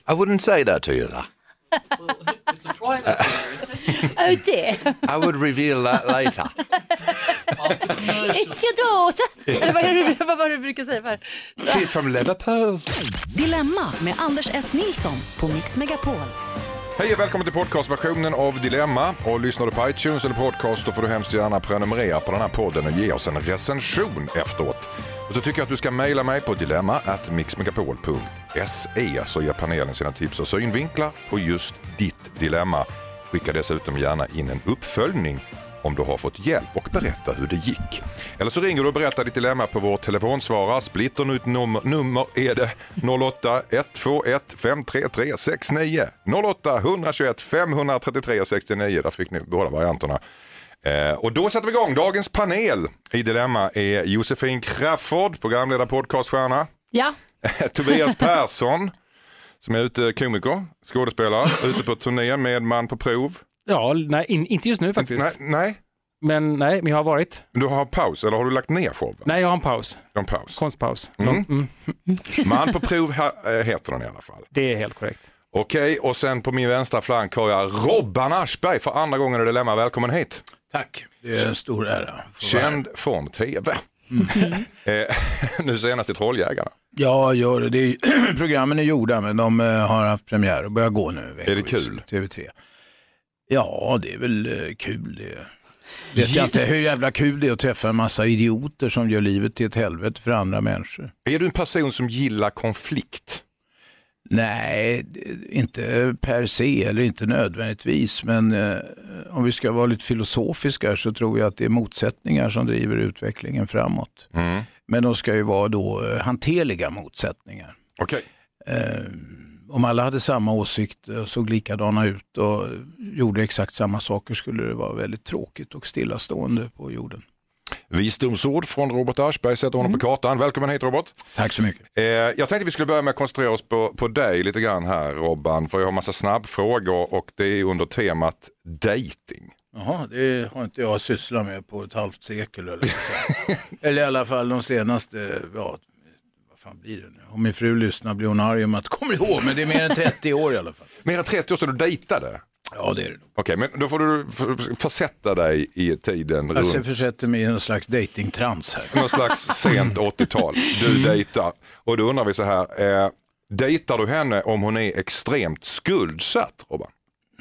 I wouldn't say that to you, though. It's a private series. Oh dear. I would reveal that later. It's your daughter. Eller vad var det du brukar säga för? She's from Liverpool. Dilemma med Anders S. Nilsson på Mix Megapol. Hej och välkommen till podcastversionen av Dilemma. Och lyssnar du på iTunes eller podcast, då får du hemskt gärna prenumerera på den här podden och ge oss en recension efteråt. Och så tycker jag att du ska mejla mig på dilemma@mixmegapol.se, så ger panelen sina tips och synvinklar på just ditt dilemma. Skicka dessutom gärna in en uppföljning om du har fått hjälp och berätta hur det gick. Eller så ringer du och berättar ditt dilemma på vår telefonsvarare. Splitternytt nummer är det 08 121 533 69. 08 121 533 69. Där fick ni båda varianterna. Och då sätter vi igång. Dagens panel i Dilemma är Josefin Crafoord, programledare, podcaststjärna. Ja. Tobias Persson, som är ute komiker, skådespelare, ute på turné med Man på prov. Ja, nej, inte just nu faktiskt. Nej. Men jag har varit. Du har paus, eller har du lagt ner showen? Nej, jag har en paus. En paus. Konstpaus. Man på prov heter den i alla fall. Det är helt korrekt. Okej, och sen på min vänstra flank har jag Robban Aschberg för andra gången i Dilemma. Välkommen hit. Tack, det är en stor ära. Känd från tv. Nu senast i Trolljägarna. Ja, gör det. Programmen är gjorda, men de har haft premiär och börjar gå nu. Är det kul? TV3. Ja, det är väl kul det. Vet jag inte hur jävla kul det är att träffa en massa idioter som gör livet till ett helvete för andra människor. Är du en person som gillar konflikt? Nej, inte per se eller inte nödvändigtvis, men om vi ska vara lite filosofiska så tror jag att det är motsättningar som driver utvecklingen framåt. Men de ska ju vara då hanterliga motsättningar. Okej. Om alla hade samma åsikt och såg likadana ut och gjorde exakt samma saker skulle det vara väldigt tråkigt och stillastående på jorden. Visdomsord från Robert Aschberg, sätter honom på kartan. Välkommen hit, Robert. Tack så mycket. Jag tänkte vi skulle börja med att koncentrera oss på dig lite grann här, Robban, för jag har massa snabbfrågor och det är under temat dating. Jaha, det har inte jag sysslat med på ett halvt sekel eller så. Eller i alla fall de senaste, vad fan blir det nu? Om min fru lyssnar blir hon arg om att kommer ihåg, men det är mer än 30 år i alla fall. Mer än 30 år sedan du dejtade? Ja, det är det. Okej, men då får du försätta dig i tiden Alltså, jag runt. försätter mig i en slags datingtrans här. Någon slags sent 80-tal. Du dejtar. Och då undrar vi så här, dejtar du henne om hon är extremt skuldsatt, Robban?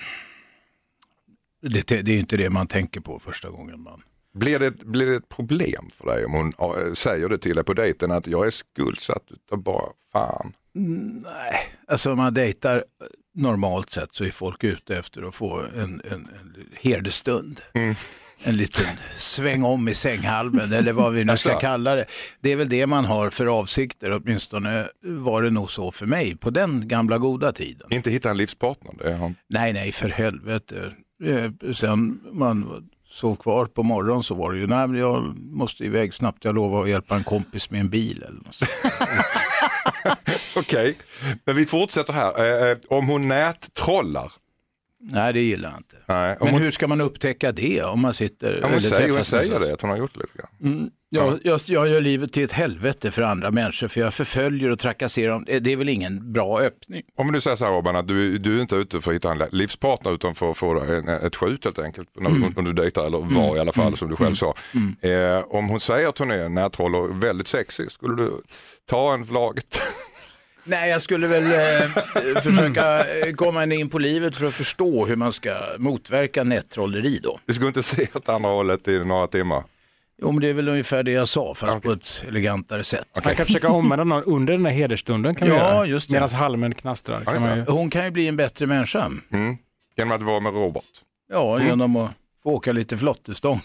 Det är inte det man tänker på första gången man... Blir det ett problem för dig om hon säger det till dig på dejten att jag är skuldsatt utav bara fan? Nej, alltså om man dejtar normalt sett så är folk ute efter att få en herdestund. En liten sväng om i sänghalmen eller vad vi nu ska kalla det. Det är väl det man har för avsikter, åtminstone var det nog så för mig på den gamla goda tiden. Inte hitta en livspartner? Det är Nej, för helvete. Sen man såg kvar på morgon så var det ju, nej men jag måste iväg snabbt, jag lovar att hjälpa en kompis med en bil eller något sånt. Okej, men vi fortsätter här. Om hon nättrollar? Nej, det gillar jag inte. Nej, men hur ska man upptäcka det om man sitter... Hon säger det, att hon har gjort det lite grann. Jag gör livet till ett helvete för andra människor, för jag förföljer och trakasserar dem. Det är väl ingen bra öppning. Om du säger så här, Robban, att du är inte ute för att hitta en livspartner utan för att få ett skjut helt enkelt när du dejtar, eller var i alla fall som du själv sa. Om hon säger att hon är nättroll och väldigt sexig, skulle du ta en förlaget? Nej, jag skulle väl försöka komma in på livet för att förstå hur man ska motverka nättrolleri då. Du skulle inte se åt andra hållet i några timmar? Jo, men det är väl ungefär det jag sa, fast på ett elegantare sätt. Man kan försöka omvända någon under den här hederstunden kan vi göra. Just det. Medan halmen knastrar. Hon kan ju bli en bättre människa. Genom att vara med Robert? Ja, genom att få åka lite flottestång.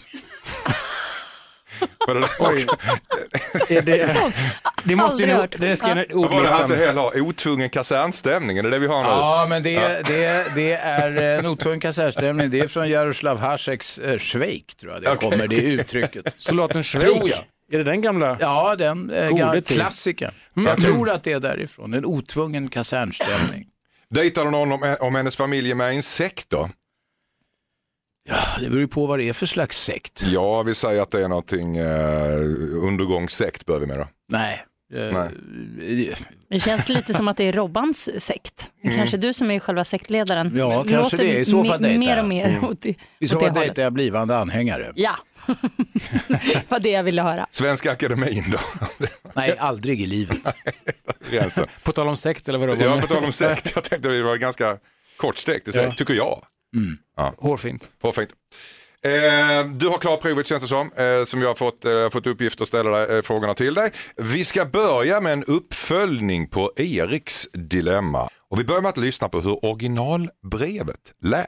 Det måste ju nog... Det ska en ordlistan. Otvungen kasernstämning, är det vi har nu? Ja, men det är en otvungen kasernstämning. Det är från Jaroslav Haseks Schweik, tror jag det kommer, det uttrycket. Soldaten Schweik? Är det den gamla? Ja, den gamla klassikern. Jag tror att det är därifrån, en otvungen kasernstämning. Dejtar du någon om hennes familj är med i en sekt då? Ja, det beror ju på vad det är för slags sekt. Ja, vi säger att det är någonting undergångssekt bör vi med då. Nej, Det känns lite som att det är Robbans sekt. Kanske du som är själva sektledaren. Ja, kanske det. I så fall dejtar mer och mer I så fall dejtar jag blivande anhängare. Ja, det var det jag ville höra. Svenska akademin då? Nej, aldrig i livet. På tal om sekt eller vadå? Ja, på tal om sekt. Jag tänkte att det var ganska kortsträckt, tycker jag. Ja. Hårfint. Du har klarat provet, känns det som jag har fått uppgift att ställa frågorna till dig. Vi ska börja med en uppföljning på Eriks dilemma. Och vi börjar med att lyssna på hur originalbrevet lät.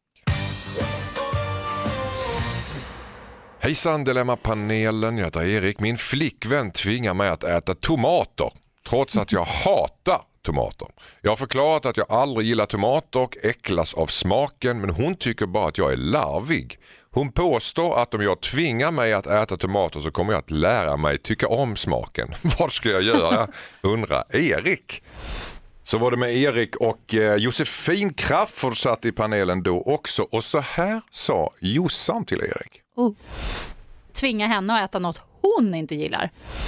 Hejsan Dilemma-panelen, jag heter Erik. Min flickvän tvingar mig att äta tomater trots att jag hatar tomater. Jag har förklarat att jag aldrig gillar tomater och äcklas av smaken, men hon tycker bara att jag är larvig. Hon påstår att om jag tvingar mig att äta tomater så kommer jag att lära mig tycka om smaken. Vad ska jag göra? Undrar Erik. Så var det med Erik och Josefin Crafoord satt i panelen då också. Och så här sa Jossan till Erik. Tvinga henne att äta något hon inte gillar.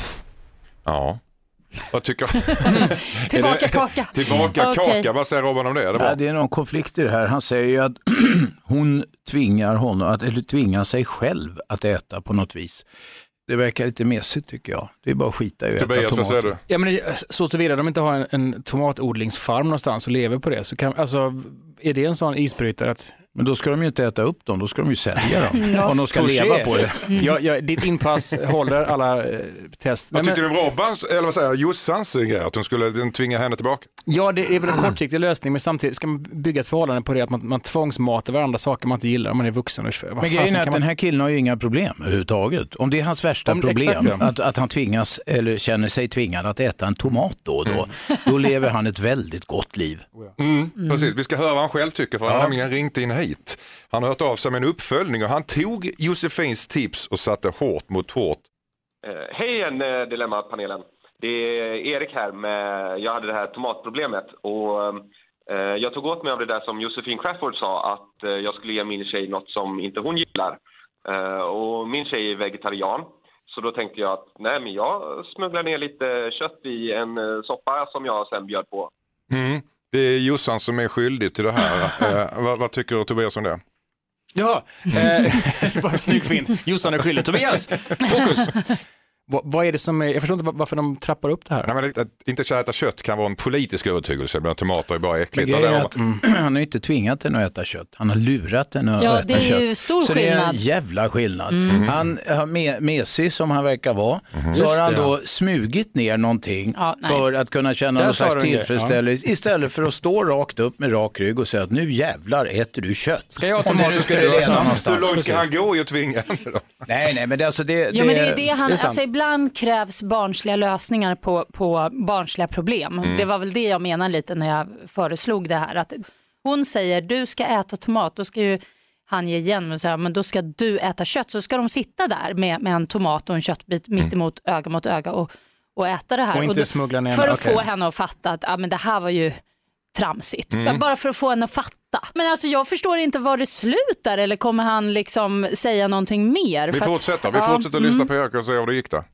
Ja. Vad tycker Tillbaka kaka. Tillbaka kaka. Vad säger Robban om det? Det är någon konflikt i det här. Han säger ju att hon tvingar honom eller tvingar sig själv att äta på något vis. Det verkar lite mesigt tycker jag. Det är bara att skita i att äta tomater. Vad säger du? Ja, men så tillvida de inte har en tomatodlingsfarm någonstans och lever på det, så kan, alltså, är det en sån isbrytare att... Men då ska de ju inte äta upp dem, då ska de ju sälja dem. Om de ska leva på det. Ja, ditt inpass håller alla test. Vad tycker du om Robbans, eller vad säger Jossans grej, att hon skulle tvinga henne tillbaka? Ja, det är väl en kortsiktig lösning, men samtidigt ska man bygga ett förhållande på det att man tvångsmatar varandra saker man inte gillar om man är vuxen. Men grejen är att den här killen har ju inga problem överhuvudtaget. Om det är hans värsta problem, exakt, att han tvingas eller känner sig tvingad att äta en tomat då lever han ett väldigt gott liv. Precis, vi ska höra vad han själv tycker, för han har nämligen ringt in hit. Han har hört av sig med en uppföljning och han tog Josefins tips och satte hårt mot hårt. Hej igen Dilemma-panelen. Det är Erik här jag hade det här tomatproblemet och jag tog åt mig av det där som Josefin Crafoord sa, att jag skulle ge min tjej något som inte hon gillar. Och min tjej är vegetarian, så då tänkte jag att men jag smugglar ner lite kött i en soppa som jag sen bjöd på. Det är Jossan som är skyldig till det här. Vad tycker Tobias om det? Ja, bara snyggt fint. Jossan är skyldig. Tobias, fokus! Vad är det som är, jag förstår inte varför de trappar upp det här. Nej, men att inte äta kött kan vara en politisk övertygelse, men tomater är bara äckligt. Han har inte tvingat henne att äta kött. Han har lurat henne att äta kött. Ja, det är ju stor så skillnad. Så det är en jävla skillnad. Han har mesig som han verkar vara. Så har han då smugit ner någonting för att kunna känna någon slags tillfredsställelse. Istället för att stå rakt upp med rak rygg och säga att nu jävlar äter du kött. Ska jag tomater ska du leda någonstans. Hur långt ska han gå i att tvinga henne då? Nej, men det, alltså det, men det är det han, alltså ibland krävs barnsliga lösningar på barnsliga problem. Det var väl det jag menade lite när jag föreslog det här. Att hon säger, du ska äta tomat, då ska ju han ge igen och säga, men då ska du äta kött. Så ska de sitta där med en tomat och en köttbit mitt emot öga och äta det här. Och inte smuggla ner för att få henne att fatta att men det här var ju tramsigt. Bara för att få henne att fatta. Men alltså jag förstår inte var det slutar, eller kommer han liksom säga någonting mer? Vi fortsätter lyssna på Erik och se hur det gick då.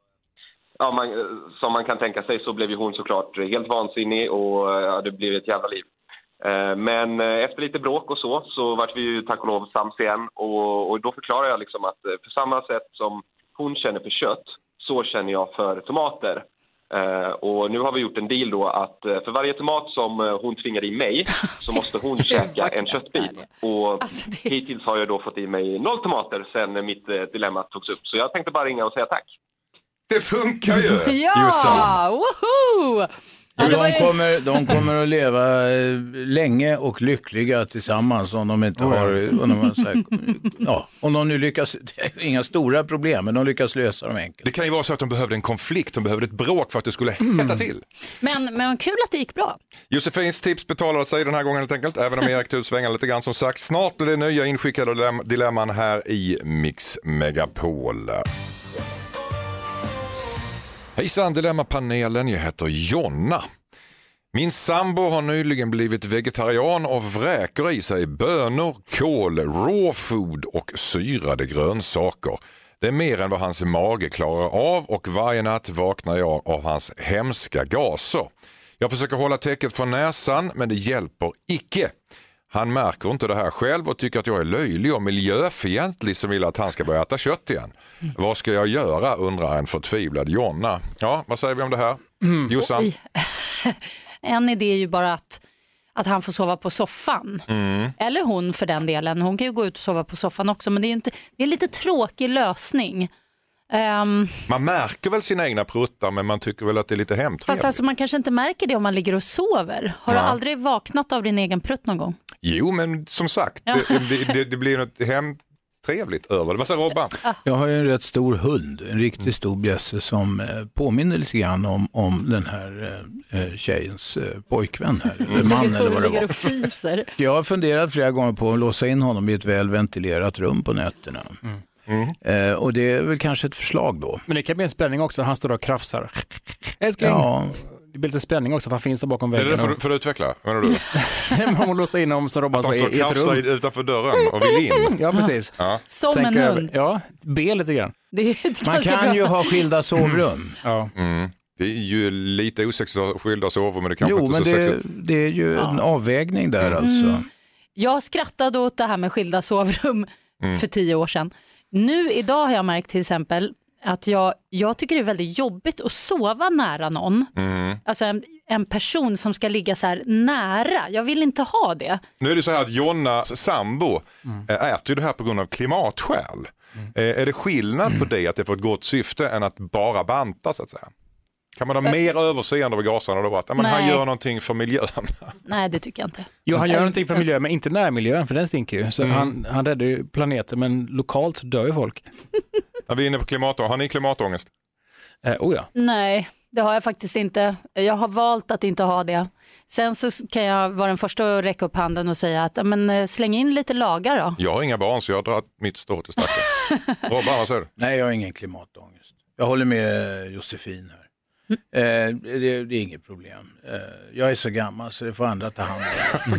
Ja, som man kan tänka sig så blev ju hon såklart helt vansinnig och det blev ett jävla liv. Men efter lite bråk och så vart vi ju tack och lov sams igen och då förklarar jag liksom att på samma sätt som hon känner för kött så känner jag för tomater. Och nu har vi gjort en deal då att för varje tomat som hon tvingar i mig så måste hon käka en köttbit. Och hittills har jag då fått i mig 0 tomater sen mitt dilemma togs upp. Så jag tänkte bara ringa och säga tack. Det funkar ju! Ja, woho! De kommer att leva länge och lyckliga tillsammans om de inte om de nu lyckas, inga stora problem, men de lyckas lösa dem enkelt. Det kan ju vara så att de behövde en konflikt, de behövde ett bråk för att det skulle hetta till. Men kul att det gick bra. Josefins tips betalade sig den här gången helt enkelt, även om Erik tog svänga lite grann som sagt. Snart är det nya inskickade dilemman här i Mix Megapol. Hejsan Dilemma-panelen, jag heter Jonna. Min sambo har nyligen blivit vegetarian och vräker i sig bönor, kål, raw food och syrade grönsaker. Det är mer än vad hans mage klarar av och varje natt vaknar jag av hans hemska gaser. Jag försöker hålla täcket från näsan men det hjälper icke. Han märker inte det här själv och tycker att jag är löjlig och miljöfientlig som vill att han ska börja äta kött igen. Vad ska jag göra, undrar en förtvivlad Jonna. Ja, vad säger vi om det här? Jossan? En idé är ju bara att han får sova på soffan. Eller hon för den delen. Hon kan ju gå ut och sova på soffan också. Men det är en lite tråkig lösning. Man märker väl sina egna pruttar men man tycker väl att det är lite hemtrevligt. Fast alltså, man kanske inte märker det om man ligger och sover. Har du aldrig vaknat av din egen prutt någon gång? Jo, men som sagt, det blir något hemtrevligt över det. Vad säger Robban? Jag har ju en rätt stor hund, en riktigt stor bjässe som påminner lite grann om den här tjejens pojkvän här, eller man eller vad det var. Och fiser. Jag har funderat flera gånger på att låsa in honom i ett väl ventilerat rum på nätterna. Och det är väl kanske ett förslag då. Men det kan bli en spänning också, han står och krafsar. Älskling. Ja. Det blir lite spänning också att han finns där bakom väggen. Det är det för att utveckla, menar du? Men om man låser in honom som Robban så i ett rum. Han står och utanför dörren och vill in. Ja, precis. Ja. Som tänker en hund. Ja, be lite grann. Man kan ju ha skilda sovrum. Ja. Det är ju lite osexigt att ha skilda sovrum, men det kanske inte men så sexigt. Det är ju en avvägning där alltså. Jag skrattade åt det här med skilda sovrum för 10 år sedan. Nu idag har jag märkt till exempel att jag tycker det är väldigt jobbigt att sova nära någon. Alltså en person som ska ligga så här nära. Jag vill inte ha det. Nu är det så här att Jonas sambo äter ju det här på grund av klimatskäl. Är det skillnad på det att det får ett gott syfte än att bara banta så att säga? Kan man ha mer överseende över gaserna då? Att han gör någonting för miljön? Nej, det tycker jag inte. Jo, han gör någonting för miljön, men inte närmiljön, för den stinker ju. Så han räddar ju planeten, men lokalt dör ju folk. När vi är inne på klimatångest, har ni klimatångest? Ja. Nej, det har jag faktiskt inte. Jag har valt att inte ha det. Sen så kan jag vara den första att räcka upp handen och säga att släng in lite lagar då. Jag har inga barn så jag har dragit mitt strå till stacken. Robban, vad säger du? Nej, jag har ingen klimatångest. Jag håller med Josefin här. Det är inget problem. Jag är så gammal så det får andra ta hand om.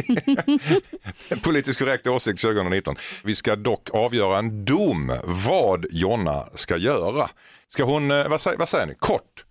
Okej. Politiskt korrekt åsikt 2019. Vi ska dock avgöra en dom vad Jonna ska göra. Ska hon, vad säger ni? Kort?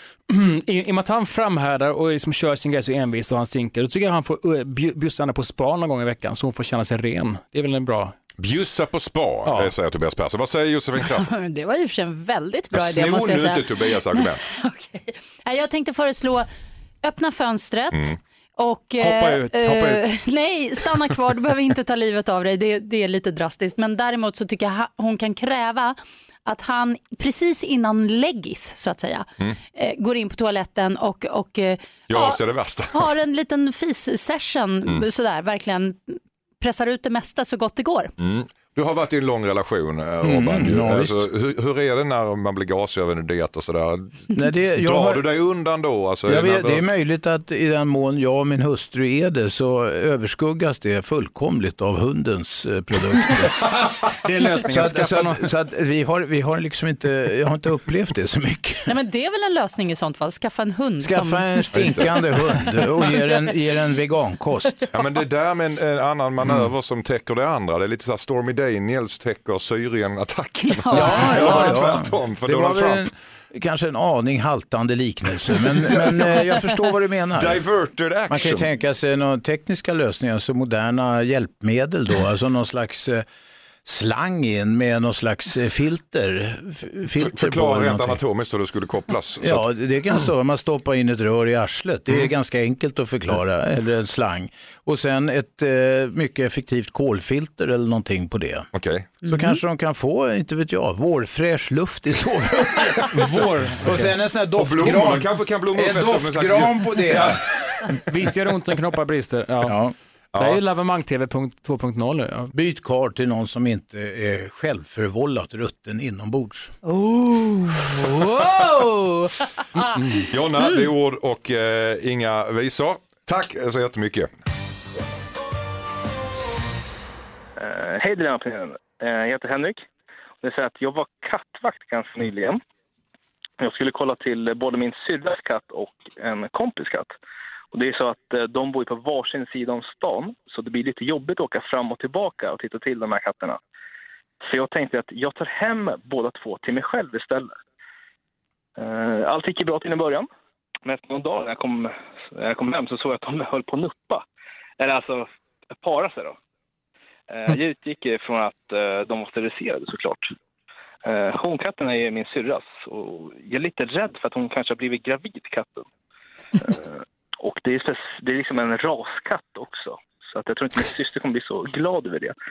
I och med att han framhärdar och liksom kör sin grej så envis och han stinker, då tycker jag han får bjussa henne på spa någon gång i veckan så hon får känna sig ren. Det är väl en bra... Bjussa på spa, säger Tobias Persson. Vad säger Josefin Kraft? Det var ju för sig en väldigt bra idé. Snor nu inte Tobias argument. Okay. Jag tänkte föreslå öppna fönstret. Och, hoppa ut. Nej, stanna kvar. Du behöver inte ta livet av dig. Det är lite drastiskt. Men däremot så tycker jag hon kan kräva att han precis innan läggis så att säga går in på toaletten och ser det värsta. Har en liten fis-session sådär, verkligen pressar ut det mesta så gott det går. Du har varit i en lång relation, Robban. Alltså, hur är det när man blir gasöverdiet och sådär? Drar du dig undan då? Alltså, det är möjligt att i den mån jag och min hustru är det så överskuggas det fullkomligt av hundens produkter. Det är lösningen. Så att vi har liksom inte, jag har inte upplevt det så mycket. Nej, men det är väl en lösning i sånt fall. Skaffa en hund. En stinkande hund och ger en vegankost. Ja, men det där med en annan manöver som täcker det andra. Det är lite så här Stormy Daniels täcker Syrien-attacken. Ja. Tvärtom för det Donald var Trump. Kanske en aning haltande liknelse, men jag förstår vad du menar. Diverted action. Man kan ju tänka sig några tekniska lösningar, så moderna hjälpmedel då, alltså någon slags slang in med någon slags filter Förklara rent anatomiskt hur det skulle kopplas. Ja, det kan stå. Man stoppar in ett rör i arslet. Det är ganska enkelt att förklara. Eller en slang. Och sen ett mycket effektivt kolfilter eller någonting på det. Okej. Så kanske de kan få, inte vet jag, vårfräsch luft i sovrummet. Och sen en sån här doftgran. Kanske kan blomma upp en doftgran på det. Visst gör det ont när knoppar brister. Ja. Det är ju Lavemang-TV 2.0. Ja. Byt kar till någon som inte är självförvållat rutten inombords. Wow! Jonna, det är ord och inga visor. Tack så jättemycket. Hej Dilan, jag heter Henrik. Det är så att jag var kattvakt ganska nyligen. Jag skulle kolla till både min syrras katt och en kompis katt. Och det är så att de bor på varsin sida om stan, så det blir lite jobbigt att åka fram och tillbaka och titta till de här katterna. Så jag tänkte att jag tar hem båda två till mig själv istället. Allt gick bra till en början. Men efter någon dag när jag kom hem så såg jag att de höll på att nuppa. Eller alltså para sig då. Jag utgick från att de var steriliserade såklart. Honkatten är min syrras och jag är lite rädd för att hon kanske har blivit gravid, katten. Och det är liksom en raskatt också. Så att jag tror inte min syster kommer bli så glad över det.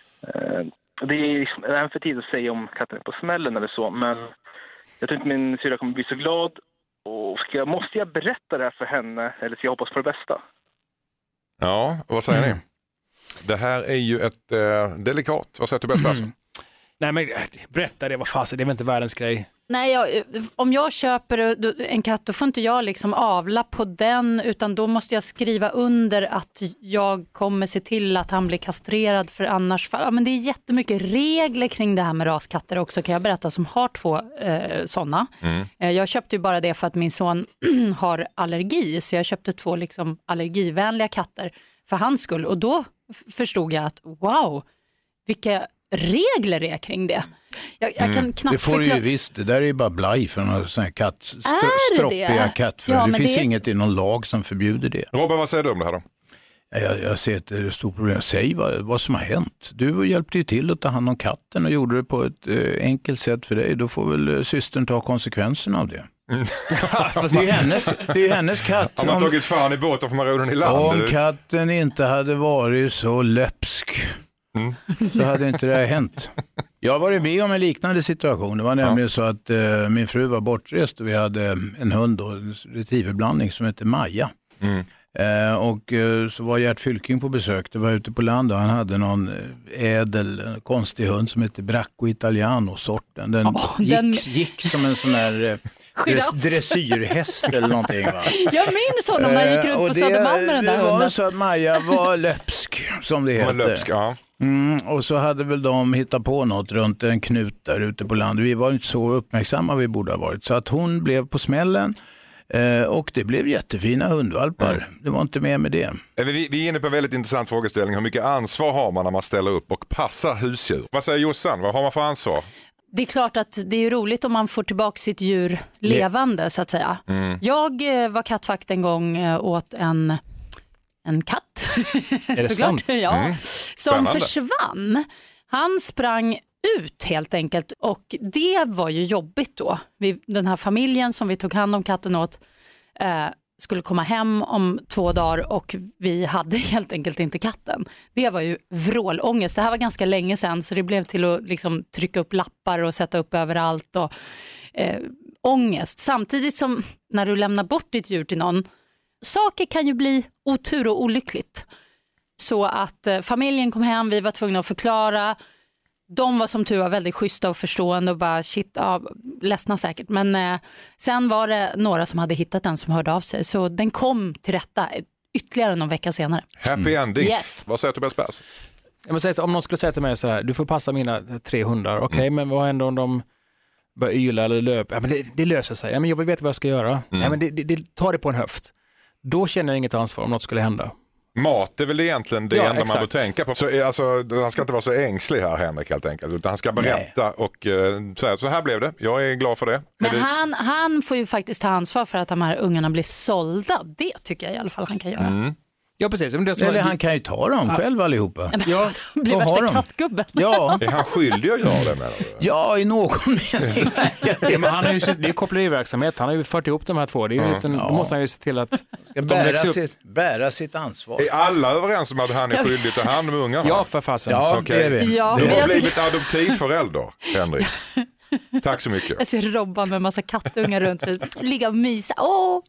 Det är liksom, även för tid att säga om katten är på smällen eller så, men jag tror inte min syrra kommer bli så glad. Och måste jag berätta det här för henne eller ska jag hoppas på det bästa? Ja, vad säger ni? Det här är ju ett delikat. Vad säger Tobias Persson? Nej men berätta det, vad fasen, det är väl inte världens grej. Nej, om jag köper en katt då får inte jag liksom avla på den, utan då måste jag skriva under att jag kommer se till att han blir kastrerad, för annars men det är jättemycket regler kring det här med raskatter också, kan jag berätta, som har 2 sådana. Jag köpte ju bara det för att min son har allergi, så jag köpte 2 liksom allergivänliga katter för hans skull, och då förstod jag att wow, vilka regler det är kring det. Jag kan knappt det får du ju visst, det där är ju bara blaj för några sådana här stroppiga kattfrö. Ja, det finns inget i någon lag som förbjuder det. Robin, vad säger du om det här då? Jag ser att det är ett stort problem. Säg vad som har hänt. Du hjälpte ju till att ta hand om katten och gjorde det på ett enkelt sätt för dig. Då får väl systern ta konsekvenserna av det. Det är hennes katt. Har man tagit fan i båten får man ro den i land. Om katten inte hade varit så löpsk så hade inte det här hänt. Jag har varit med om en liknande situation. Det var nämligen så att min fru var bortrest och vi hade en hund och en retrieverblandning som heter Maja. Och så var Gert Fylking på besök. Det var ute på land och han hade någon konstig hund som heter Bracco Italiano sorten. Den gick som en sån här dressyrhäst eller någonting, va? Jag minns honom när jag gick runt på Södermalm med den där hunden. Det var så att Maja var löpsk, som det heter. Löpsk, ja. Och så hade väl de hittat på något runt en knut där ute på land. Vi var inte så uppmärksamma vi borde ha varit. Så att hon blev på smällen. Och det blev jättefina hundvalpar. Det var inte mer med det. Vi är inne på en väldigt intressant frågeställning. Hur mycket ansvar har man när man ställer upp och passar husdjur? Vad säger Jossan? Vad har man för ansvar? Det är klart att det är roligt om man får tillbaka sitt djur levande, så att säga. Jag var kattvakt en gång åt en katt. Är det sant? Ja. Som försvann. Han sprang ut helt enkelt, och det var ju jobbigt då. Den här familjen som vi tog hand om katten åt skulle komma hem om 2 dagar och vi hade helt enkelt inte katten. Det var ju vrålångest. Det här var ganska länge sedan, så det blev till att liksom trycka upp lappar och sätta upp överallt och ångest. Samtidigt som när du lämnar bort ditt djur till någon, saker kan ju bli otur och olyckligt. Så att familjen kom hem, vi var tvungna att förklara. De var som tur var väldigt schyssta och förstående och bara ledsna säkert. Men sen var det några som hade hittat den som hörde av sig. Så den kom till rätta ytterligare någon vecka senare. Happy ending. Yes. Vad säger Tobias Persson? Jag måste säga, om någon skulle säga till mig så här: du får passa mina 3 hundar. Okej, men vad händer om de börjar yla eller löpa? Ja, men det löser sig. Ja, men jag vill veta vad jag ska göra. Ja, men det tar det på en höft. Då känner jag inget ansvar om något skulle hända. Mat är väl egentligen det enda exakt. man bör tänka på. Så, alltså, han ska inte vara så ängslig här, Henrik, helt enkelt. Utan han ska berätta och säga så här blev det. Jag är glad för det. Men han får ju faktiskt ta ansvar för att de här ungarna blir sålda. Det tycker jag i alla fall han kan göra. Ja, precis. Eller han kan ju ta dem själv allihopa. Ja, blir värsta kattgubben. Ja. Är han skyldig att göra det med dem? Ja, i någon mening. Ja, men han är ju, det är koppleriverksamhet. Han har ju fört ihop de här 2. Det är ju då måste han ju se till att ska bära sitt ansvar. Är alla överens om att han är skyldig att ta hand om ungarna? Ja, för fasen. Ja, okay. det är vi. Ja, du har blivit adoptivförälder, Henrik. Tack så mycket. Jag ser Robban med en massa kattungar runt sig. Ligga och mysa. Åh!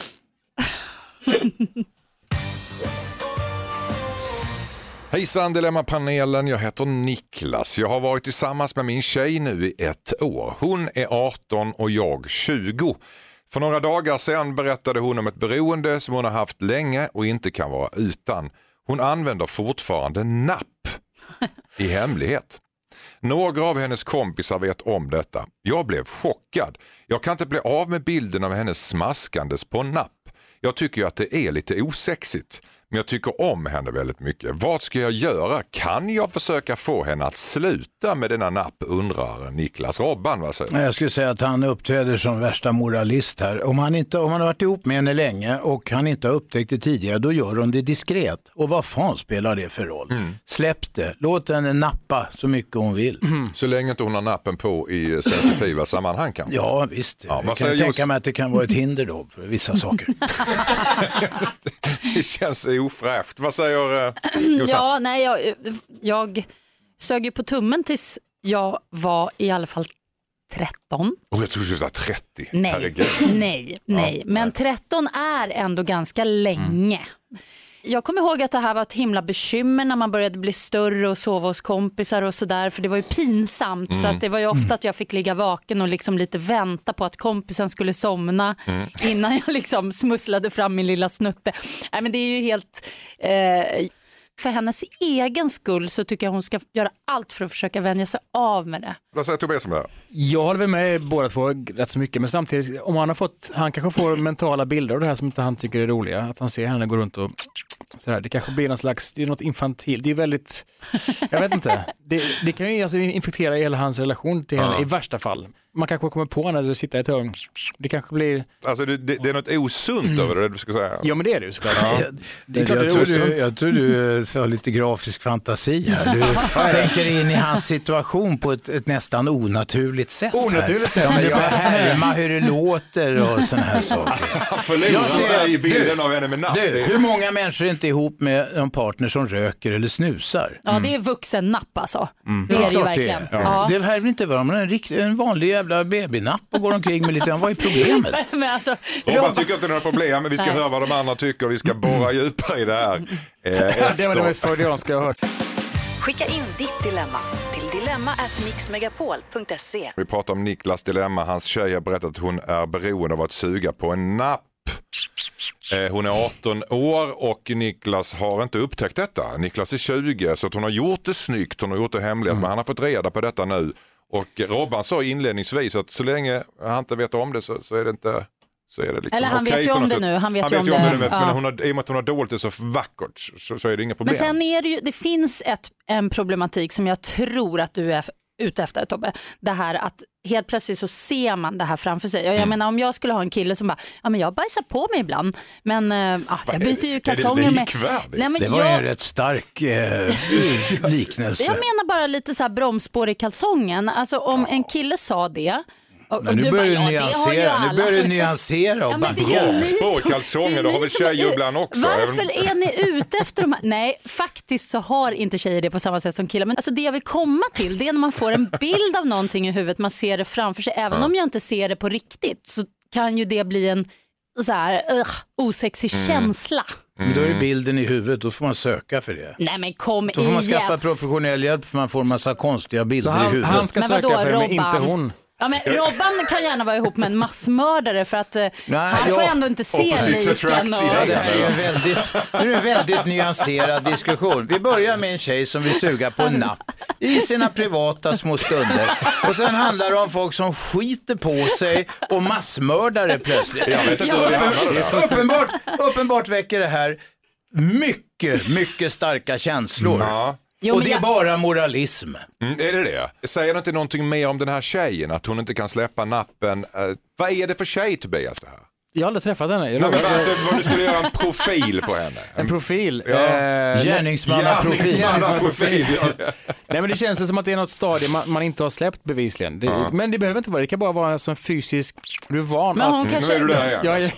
Hejsan Dilemma-panelen, jag heter Niklas. Jag har varit tillsammans med min tjej nu i 1 år. Hon är 18 och jag 20. För några dagar sedan berättade hon om ett beroende som hon har haft länge och inte kan vara utan. Hon använder fortfarande napp i hemlighet. Några av hennes kompisar vet om detta. Jag blev chockad. Jag kan inte bli av med bilden av henne smaskandes på napp. Jag tycker att det är lite osexigt. Men jag tycker om henne väldigt mycket. Vad ska jag göra? Kan jag försöka få henne att sluta? sluta med denna napp, undrar Niklas. Robban, vad säger du? Jag skulle säga att han uppträder som värsta moralist här. Om han har varit ihop med henne länge och han inte har upptäckt det tidigare, då gör hon det diskret. Och vad fan spelar det för roll? Släpp det, låt henne nappa så mycket hon vill. Så länge inte hon har nappen på i sensitiva sammanhang kanske. Ja, visst. Ja, jag kan tänka mig att det kan vara ett hinder då för vissa saker. Det känns ofräscht. Vad säger Jossan? Ja, nej, jag sög ju på tummen tills jag var i alla fall 13. Jag tror du var 30. Nej. Men 13 är ändå ganska länge. Jag kommer ihåg att det här var ett himla bekymmer när man började bli större och sova hos kompisar och sådär, för det var ju pinsamt så att det var ju ofta att jag fick ligga vaken och liksom lite vänta på att kompisen skulle somna innan jag liksom smusslade fram min lilla snutte. Nej, men det är ju helt... för hennes egen skull så tycker jag hon ska göra allt för att försöka vänja sig av med det. Vad säger Tobias om det här? Jag håller väl med båda två rätt så mycket, men samtidigt om han kanske får mentala bilder av det här som inte han tycker är roliga, att han ser henne gå runt och sådär. Det kanske blir någon slags, det är något infantil, det är väldigt, jag vet inte, det kan ju alltså infektera hela hans relation till henne i värsta fall. Man kanske kommer på när du sitter i ett hörn. Det kanske blir... Alltså det är något osunt över det du ska säga. Ja, men det är det ju såklart. Jag tror du har lite grafisk fantasi här. Du tänker in i hans situation på ett nästan onaturligt sätt. Onaturligt sätt? Ja, det börjar härma hur det låter och såna här saker. Förlorar sig i bilden av henne med napp. Hur många människor är inte ihop med en partner som röker eller snusar? Ja, det är vuxen napp alltså. Det är det ju verkligen. Det här vill inte vara en vanlig jävla babynapp och går omkring med lite. Vad är problemet? Men alltså, Robban tycker inte det är några problem, men vi ska höra vad de andra tycker och vi ska borra djupare i det här. Det var det mest freudianska jag har hört. Skicka in ditt dilemma till dilemma@mixmegapol.se. Vi pratar om Niklas dilemma. Hans tjej har berättat att hon är beroende av att suga på en napp. Hon är 18 år och Niklas har inte upptäckt detta. Niklas är 20, så att hon har gjort det snyggt, hon har gjort det hemligt, men han har fått reda på detta nu. Och Robban sa inledningsvis att så länge han inte vet om det så är det inte... Så är det liksom, eller han vet ju om det nu. Han vet ju om det. Men i och med att hon har dolt det så vackert så är det inga problem. Men sen är det ju, det finns en problematik som jag tror att du är ute efter, Tobbe. Det här att helt plötsligt så ser man det här framför sig. Jag menar, om jag skulle ha en kille som bara, ja men jag bajsar på mig ibland, men jag byter ju kalsonger med... Nej, men det var ju en rätt stark liknelse. Jag menar bara lite så här bromsspår i kalsongen. Alltså om en kille sa det. Men nu börjar du nyansera och backa. Bromsspår, kalsonger, då har väl tjejer ibland också. Varför är ni ute efter de här? Nej, faktiskt så har inte tjejer det på samma sätt som killar. Men alltså det jag vill komma till, det är när man får en bild av någonting i huvudet, man ser det framför sig. Även om jag inte ser det på riktigt så kan ju det bli en så här osexig känsla. Då är det bilden i huvudet, då får man söka för det. Nej men kom då får man skaffa professionell hjälp för man får en massa konstiga bilder i huvudet. Han ska söka för det, men inte hon. Ja, men Robban kan gärna vara ihop med en massmördare för att han får ändå inte se liken. Det här är en väldigt nyanserad diskussion. Vi börjar med en tjej som vill suga på en napp i sina privata små stunder. Och sen handlar det om folk som skiter på sig och massmördare plötsligt. Jag vet inte uppenbart väcker det här mycket starka känslor. Ja. Och det är bara moralism. Är det? Säger det inte någonting mer om den här tjejen, att hon inte kan släppa nappen? Vad är det för tjej, Tobias, det här? Jag har aldrig träffat henne. Vad du skulle göra en profil på henne? En profil? Ja. Gärningsmannaprofil. Nej, men det känns som att det är något stadie man inte har släppt bevisligen. Men det behöver inte vara, det kan bara vara en sån fysisk, du är van men att... Kanske... Nu är du där igen. Ja, jag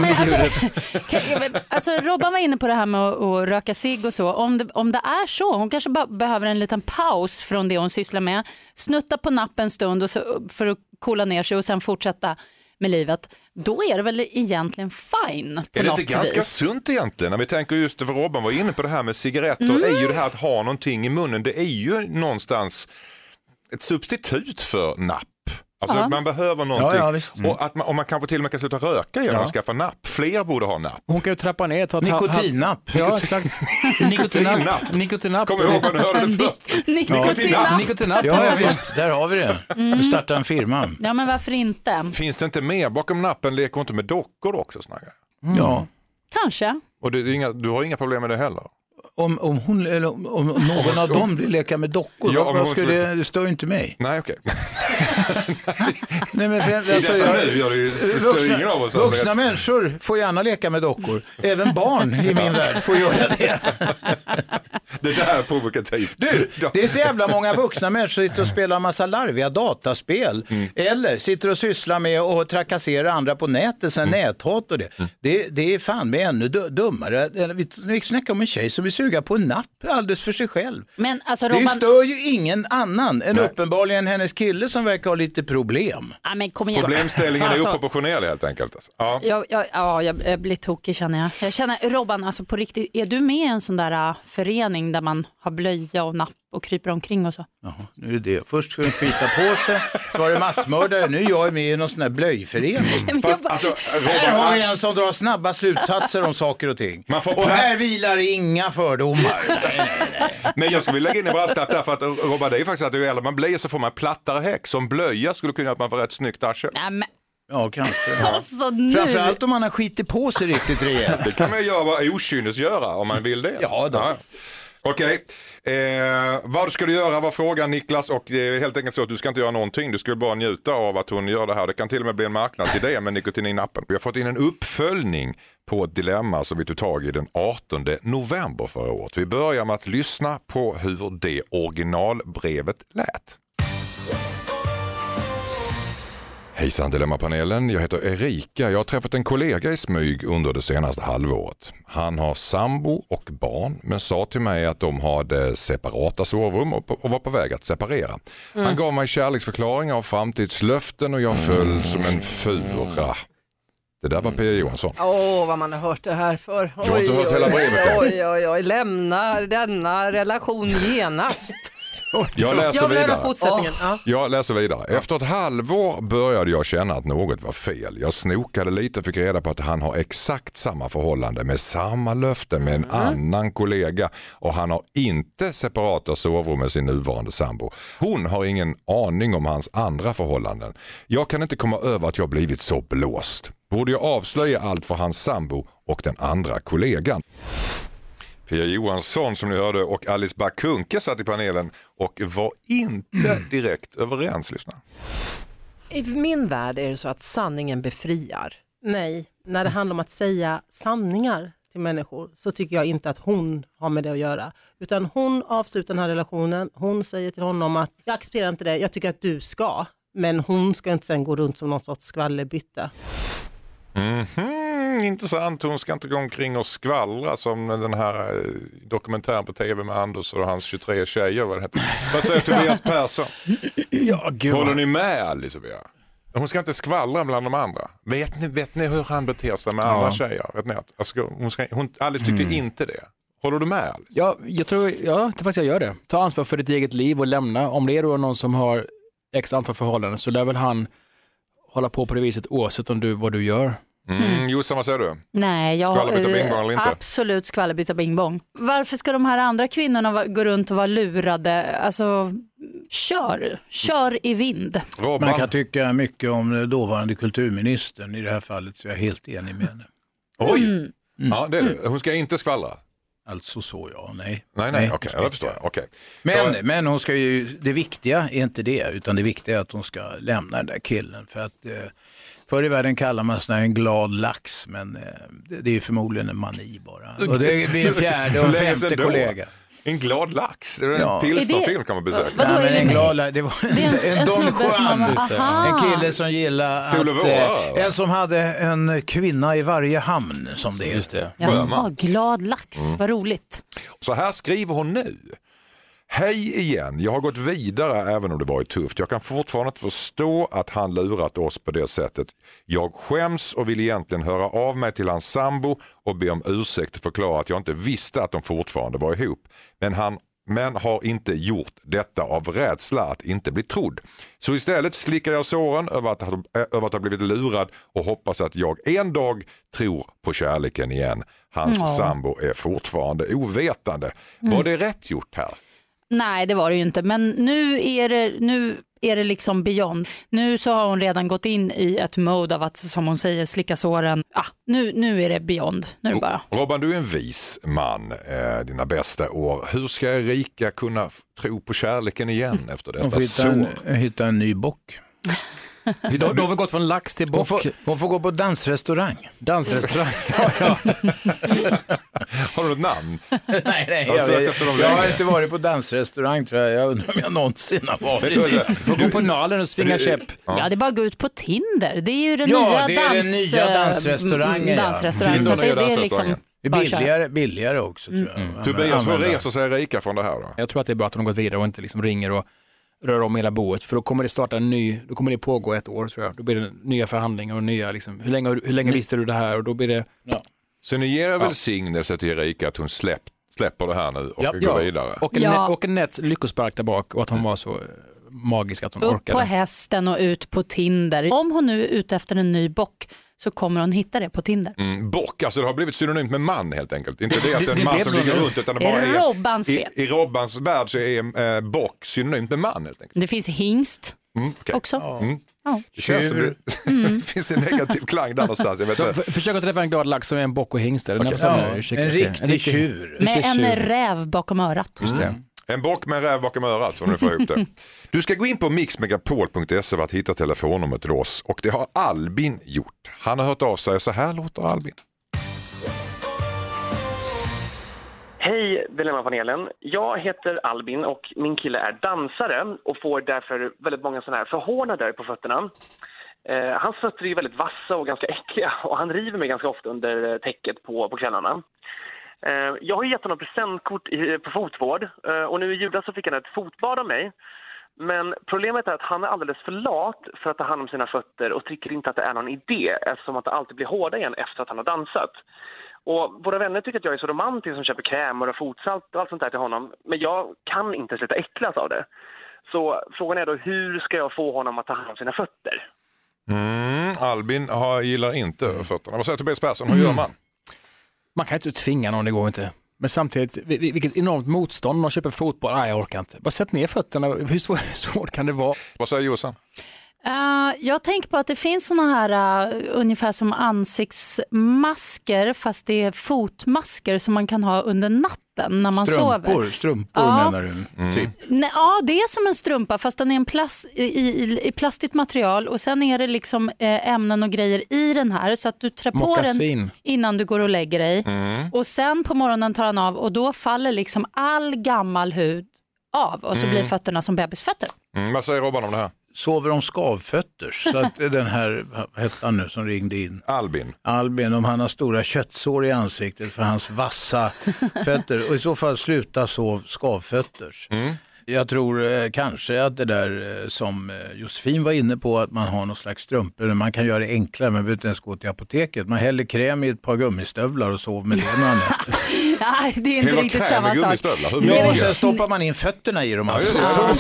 alltså Robban var inne på det här med att röka cigg och så. Om det är så, hon kanske bara behöver en liten paus från det hon sysslar med. Snutta på nappen en stund och så, för att coola ner sig och sen fortsätta med livet, då är det väl egentligen fine på Är det något inte ganska vis. sunt egentligen? När vi tänker just för Robban var inne på det här med cigaretter, är ju det här att ha någonting i munnen, det är ju någonstans ett substitut för napp. Alltså man behöver någonting. Och att man kanske till och med kan sluta röka genom att skaffa napp. Fler borde ha napp. Hon kan ju trappa ner. Nikotinnapp. Ja, exakt. Nikotinnapp. Kommer ihåg vad du hörde det först? Nikotinnapp. Ja, visst. Där har vi det. Vi startar en firma. Ja, men varför inte? Finns det inte mer bakom nappen? Leker inte med dockor också, snarare? Ja. Kanske. Och du har inga problem med det heller? Om hon eller om någon av dem vill leka med dockor, Ja, vad skulle det står ju inte mig. Nej, okej. Nej, men Det stör ingen av oss. Vuxna människor får gärna leka med dockor. Även barn i min värld får göra det. Det där är provokativt. Du, det är så jävla många vuxna människor som sitter och spelar en massa larviga dataspel. Eller sitter och sysslar med att trakassera andra på nätet, sen näthat och det. Det är fan med ännu dummare. Vi snackar om en tjej som vill suga på en napp alldeles för sig själv. Men alltså, Det Robban... stör ju ingen annan än uppenbarligen hennes kille som verkar ha lite problem. Ja, men kom igen. Problemställningen är Alltså- oproportionerlig helt enkelt. Alltså. Ja. Jag blir tokig känner jag. Jag känner, Robban, alltså på riktigt, är du med i en sån där förening där man har blöja och napp och kryper omkring och så? Jaha, nu är det. Först skulle de skita på sig, så var det massmördare. Nu är jag med i någon sån här blöjförening. Här har vi en som drar snabba slutsatser om saker och ting. Och här vilar inga fördomar. Nej. Men jag skulle vilja lägga in en brasklapp där för att Robban, det är faktiskt att ju äldre man blir så får man plattare häck. Som blöja skulle kunna göra att man får rätt snyggt arsel. Ja, kanske. Alltså, nu... Framförallt om man har skitit på sig riktigt rejält. Det kan man ju göra okynnesgöra om man vill det. Ja, då. Ja. Okej, vad ska du göra var frågan Niklas, och det är helt enkelt så att du ska inte göra någonting, du skulle bara njuta av att hon gör det här. Det kan till och med bli en marknadsidé med nikotininappen. Vi har fått in en uppföljning på ett dilemma som vi tog tag i den 18 november förra året. Vi börjar med att lyssna på hur det originalbrevet lät. Hejsan Dilemmapanelen, jag heter Erika. Jag har träffat en kollega i smyg under det senaste halvåret. Han har sambo och barn men sa till mig att de hade separata sovrum och var på väg att separera. Han gav mig kärleksförklaringar och framtidslöften och jag föll som en fura. Det där var Pia Johansson. Vad man har hört det här för. Du har inte hört hela brevet än. Lämnar denna relation genast. Jag läser vidare. Ja. Jag läser vidare. Efter ett halvår började jag känna att något var fel. Jag snokade lite och fick reda på att han har exakt samma förhållande med samma löfte med en annan kollega och han har inte separata sovrum med sin nuvarande sambo. Hon har ingen aning om hans andra förhållanden. Jag kan inte komma över att jag blivit så blåst. Borde jag avslöja allt för hans sambo och den andra kollegan? Pia Johansson som ni hörde och Alice Bakunke satt i panelen och var inte direkt överens. Lyssna. I min värld är det så att sanningen befriar. Nej, när det handlar om att säga sanningar till människor så tycker jag inte att hon har med det att göra. Utan hon avslutar den här relationen, hon säger till honom att jag accepterar inte det, jag tycker att du ska. Men hon ska inte sen gå runt som någon sorts skvallerbytta. Intressant, hon ska inte gå omkring och skvallra som den här dokumentären på tv med Anders och hans 23 tjejer. Vad säger Tobias Persson? Håller ni med Alice? Hon ska inte skvallra bland de andra. Vet ni hur han beter sig med andra tjejer? Vet ni att, Alice tyckte inte det. Håller du med Alice? Ja, jag tror faktiskt jag gör det. Ta ansvar för ditt eget liv och lämna. Om det är då någon som har x antal förhållanden så lär väl han hålla på det viset oavsett om vad du gör. Jossan, vad säger du? Nej, skvallerbytta bingbong eller inte? Absolut skvallerbytta bingbong. Varför ska de här andra kvinnorna gå runt och vara lurade? Alltså, kör i vind. Man kan tycka mycket om dåvarande kulturministern i det här fallet, så jag är helt enig med henne. Oj! Ja, det är det. Hon ska inte skvallra. Alltså så, nej. Nej, okej, jag förstår. Okay. Men hon ska ju, det viktiga är inte det, utan det viktiga är att hon ska lämna den där killen. För att förr i världen kallar man sån här en glad lax, men det är förmodligen en mani bara. Och det blir en fjärde och en femte kollega. En glad lax? Det är en pilsnerfilm kan man besöka. Nej, men en glad lax, det var en Don Juan. En kille som gillar att en som hade en kvinna i varje hamn, som det är. Just det. Ja, glad lax, vad roligt. Så här skriver hon nu. Hej igen, jag har gått vidare även om det varit tufft. Jag kan fortfarande inte förstå att han lurat oss på det sättet. Jag skäms och vill egentligen höra av mig till hans sambo och be om ursäkt och förklara att jag inte visste att de fortfarande var ihop. Men har inte gjort detta av rädsla att inte bli trodd. Så istället slickar jag såren över att ha blivit lurad och hoppas att jag en dag tror på kärleken igen. Hans sambo är fortfarande ovetande. Var det rätt gjort här? Nej, det var det ju inte. Men nu är är det liksom beyond. Nu så har hon redan gått in i ett mode av att, som hon säger, slicka såren. Nu är det beyond. Nu är det bara. Robban, du är en vis man, dina bästa år. Hur ska Erika kunna tro på kärleken igen efter detta? Hon får hitta en ny bock. Då har vi gått från lax till bock. Hon får gå på dansrestaurang. Dansrestaurang. Har du något namn? Nej, jag har inte varit på dansrestaurang, tror jag. Jag undrar om jag någonsin har varit. Får gå på Nalen och svinga käpp. Ja, det är bara att gå ut på Tinder. Det är ju den nya dansrestaurangen. Dansrestaurangen. Så det är liksom billigare också, tror jag. Tobias, hur reser sig Erika från det här då? Jag tror att det är bra att de har gått vidare och inte liksom ringer och rör om hela boet, för då kommer det starta då kommer det pågå 1 år, tror jag. Då blir det nya förhandlingar och nya liksom, hur länge visste du det här, och då blir det Så ni ger välsignelse till Erika att hon släpper det här nu och går vidare. Och en nätt lyckospark där bak, och att hon var så magisk att hon orkade. Upp på hästen och ut på Tinder. Om hon nu är ute efter en ny bock, så kommer hon hitta det på Tinder. Bock, alltså det har blivit synonymt med man helt enkelt. Inte det att det är en man som ligger runt, utan det bara är Robbans fel. I Robbans värld så är bock synonymt med man helt enkelt. Det finns hingst också. Det känns som det finns en negativ klang där någonstans. Jag vet så försök att träffa en glad lax som är en bock och hingst. En riktig tjur. Med en räv bakom örat. Just det. En bock med en räv bakom örat, om du får ihop det. Du ska gå in på mixmegapol.se för att hitta telefonnumret till oss, och det har Albin gjort. Han har hört av sig, så här låter Albin. Hej Dilemmapanelen, jag heter Albin och min kille är dansare och får därför väldigt många sådana här förhårnader på fötterna. Hans fötter är ju väldigt vassa och ganska äckliga, och han river mig ganska ofta under täcket på kvällarna. Jag har gett honom presentkort på fotvård, och nu i julas så fick han ett fotbad av mig. Men problemet är att han är alldeles för lat för att ta hand om sina fötter och tycker inte att det är någon idé, eftersom att det alltid blir hårda igen efter att han har dansat. Och våra vänner tycker att jag är så romantisk som köper krämer och fotsalt och allt sånt där till honom. Men jag kan inte sluta äcklas av det. Så frågan är då, hur ska jag få honom att ta hand om sina fötter? Albin gillar inte fötterna. Vad säger Tobias Persson, hur gör man? Man kan inte tvinga någon, det går inte. Men samtidigt, vilket enormt motstånd. Man köper fotboll, jag orkar inte. Bara sätt ner fötterna, hur svårt kan det vara? Vad säger Jossan? Jag tänker på att det finns såna här ungefär som ansiktsmasker, fast det är fotmasker som man kan ha under natten när man sover. Strumpor menar du? Typ. Nej, det är som en strumpa, fast den är i plastigt material, och sen är det liksom ämnen och grejer i den här, så att du trär på den innan du går och lägger dig. Och sen på morgonen tar han av, och då faller liksom all gammal hud av, och så blir fötterna som bebisfötter. Vad säger Robban om det här? Sover om skavfötter, så att den här, vad hette han nu som ringde in? Albin, om han har stora köttsår i ansiktet för hans vassa fötter, och i så fall sluta sov skavfötters. Jag tror kanske att det där som Josefin var inne på, att man har någon slags strumpor, man kan göra det enklare, man behöver inte ens gå till apoteket. Man häller kräm i ett par gummistövlar och sover med det. Nej, det är inte riktigt samma sak. Ja, och sen stoppar man in fötterna i dem. Alltså.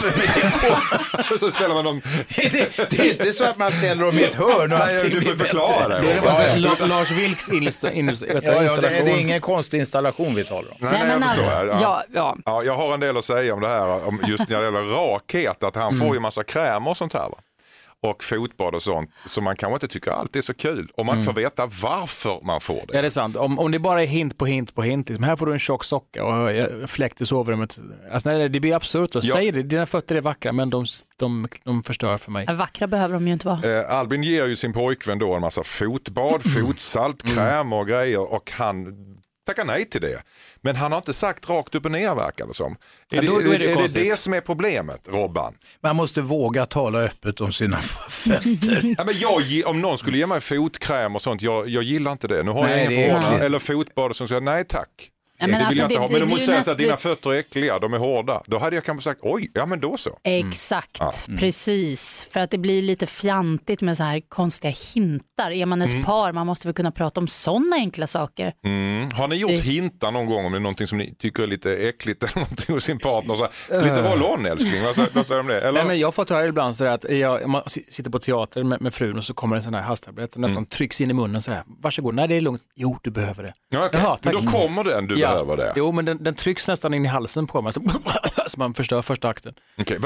Så ställer man dem... det är inte så att man ställer dem i ett hörn och allting du får förklara det. Det är bara Lars Vilks installation. Det är ingen konstig installation vi talar om. Nej, men alltså, jag har en del att säga om det här, om just när det gäller rakhet, att han får ju massa krämer och sånt här, va? Och fotbad och sånt, så man kanske inte tycker allt är så kul om man inte får veta varför man får det. Ja, det är sant. Om det bara är hint på hint, liksom, här får du en tjock socka och fläkt i sovrummet. Alltså, nej, det blir absurt att säga det. Dina fötter är vackra, men de förstör för mig. Vackra behöver de ju inte vara. Albin ger ju sin pojkvän då en massa fotbad, fotsalt, kräm och grejer, och han tackar nej till det. Men han har inte sagt rakt upp och ner, verkar det som. Är det som är problemet, Robban? Man måste våga tala öppet om sina fötter. Ja, men om någon skulle ge mig fotkräm och sånt, jag gillar inte det. Nu har jag ingen förhållande. Eller fotbad som säger nej tack. Ja, men det vill jag inte ha. Men de måste säga att dina fötter är äckliga, de är hårda. Då hade jag kanske sagt, oj, ja men då så. Exakt, precis. För att det blir lite fjantigt med så här konstiga hintar. Är man ett par, man måste väl kunna prata om sådana enkla saker. Har ni gjort hintar någon gång om det är någonting som ni tycker är lite äckligt eller någonting hos sin partner? Så lite håll on, älskling, vad säger de det? Eller? Nej, men jag har fått höra ibland så att man sitter på teater med frun och så kommer en sån här hasttablett och nästan trycks in i munnen så här. Varsågod, nej det är lugnt. Jo, du behöver det. Ja, okay. Jaha, men då kommer den, du behöver det. Jo, men den trycks nästan in i halsen på mig så man förstör första akten. Okay.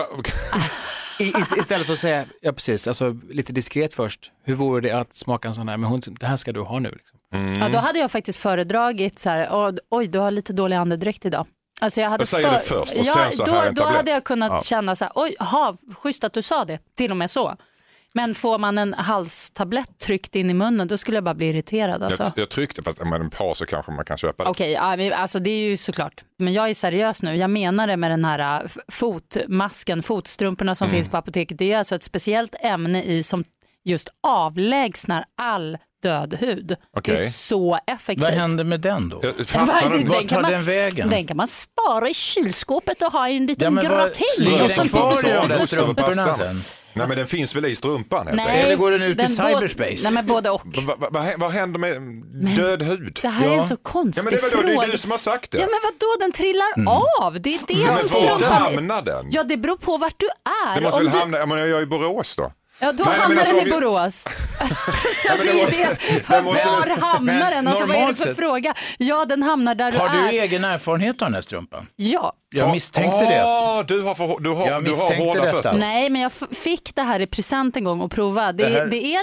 Istället för att säga, ja precis, alltså lite diskret först. Hur vore det att smaka en sån här, men det här ska du ha nu. Liksom. Ja, då hade jag faktiskt föredragit så här, oj du har lite dålig andedräkt idag. Alltså jag hade säger det först och sen så här en då tablett. hade jag kunnat känna så här, oj, schysst att du sa det, till och med så. Men får man en halstablett tryckt in i munnen, då skulle jag bara bli irriterad. Alltså. Jag tryckte, fast med en par så kanske man kan köpa det. Okej, alltså det är ju såklart. Men jag är seriös nu. Jag menar det med den här fotmasken, fotstrumporna som finns på apoteket. Det är alltså ett speciellt ämne i som just avlägsnar all död hud. Okay. Det är så effektivt. Vad händer med den då? Vart tar den vägen? Den kan man spara i kylskåpet och ha i en liten gratäng. Ligger den kvar i de där strumporna sen? Nej, men den finns väl i strumpan? Nej, eller går den ut i cyberspace? Nej, men både och. Vad händer med död hud? Det här är en så konstig fråga. Det är du som har sagt det. Ja, men vadå, den trillar av. Det är det som strumpan... strumpan hamnar den? Ja, det beror på vart du är. Det måste väl hamna, jag är i Borås då. Ja, då hamnar den i Borås. Så det är det. Var hamnar den? Alltså, vad är det för fråga? Ja, den hamnar där du är. Har du egen erfarenhet av den här strumpan? Ja. Jag misstänkte det. Du har hårda fötter. Nej, men jag fick det här i present en gång och prova. Det